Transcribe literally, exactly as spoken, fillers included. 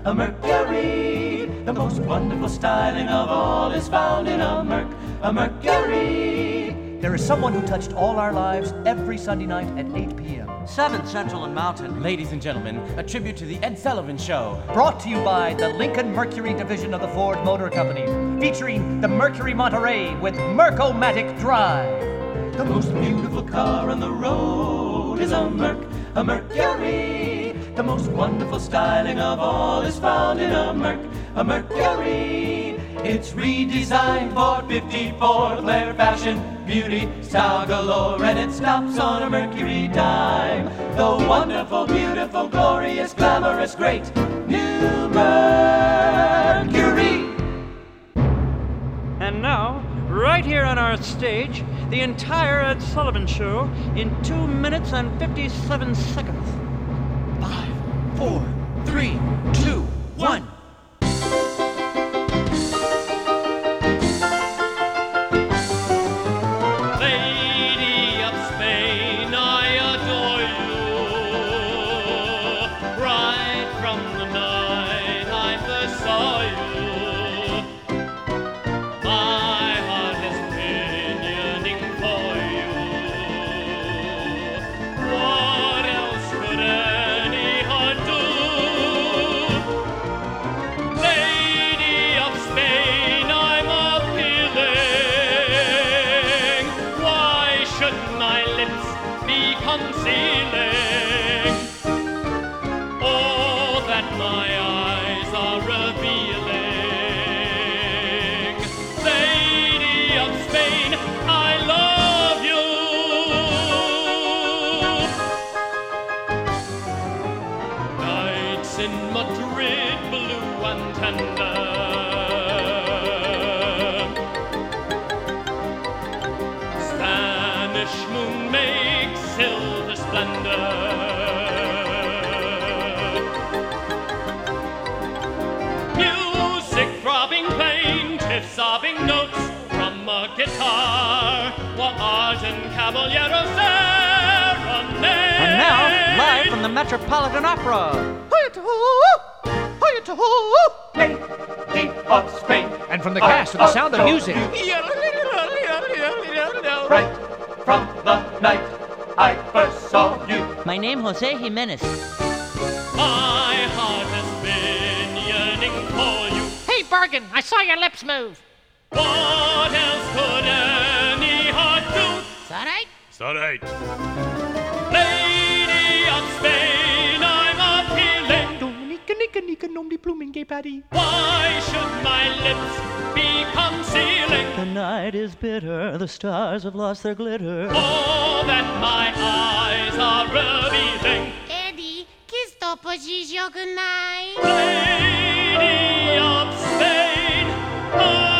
a Mercury. The most wonderful styling of all is found in a Merc, a Mercury. There is someone who touched all our lives every Sunday night at eight p.m. seventh Central and Mountain. Ladies and gentlemen, a tribute to the Ed Sullivan Show. Brought to you by the Lincoln Mercury division of the Ford Motor Company, featuring the Mercury Monterey with Merc-O-Matic Drive. The most beautiful car on the road is a Merc, a Mercury. The most wonderful styling of all is found in a Merc, a Mercury. It's redesigned for fifty-four, flair, fashion, beauty, style galore, and it stops on a Mercury dime. The wonderful, beautiful, glorious, glamorous, great new Mercury. And now, right here on our stage, the entire Ed Sullivan Show in two minutes and fifty-seven seconds. Five, four, three, two, one. Lady of Spain, I adore you. Right from the night I first saw you, my heart has been yearning for you. What else could any heart do? Lady of Spain, I'm appealing. Why should my lips become sealing? Oh, that my eyes are revealing. Lady of Spain, I love you. Nights in Madrid, blue and tender. Spanish moon makes silver splendor. Music throbbing, plaintive sobbing notes from a guitar. What ardent caballero serenade. And now, live from the Metropolitan Opera. Lady of Spain. And from the cast of The Sound of Music. Right from the night I first saw you, My name Jose Jimenez. my heart has been yearning for you. Hey, Bergen, I saw your lips move. What else could any heart do? Is that right? Alright. Lady of Spain, I'm appealing. Dominica, nica, nica, nom de plume, gay patty. Why should my lips become sealing? The night is bitter, the stars have lost their glitter. Oh, that my eyes are revealing. Eddie, kiss to position good night. Lady of Spain,